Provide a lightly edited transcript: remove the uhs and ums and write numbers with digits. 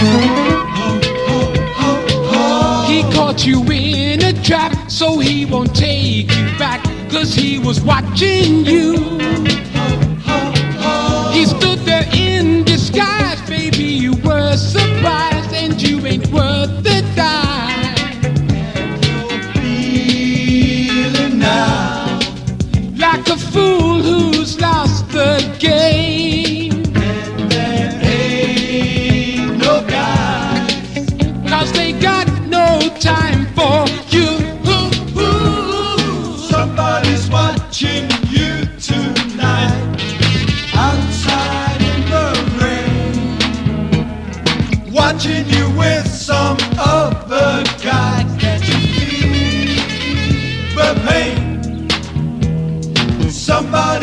He caught you in a trap, so he won't take you back, 'cause he was watching you. He stood there in disguise, baby, you were surprised, and you ain't worth the dime. You're feeling now like a fool who's lost the game. And there ain't no guys, 'cause they got no time for you. Somebody's watching you tonight, outside in the rain, watching you with some other guy. Can't you feel the pain? Somebody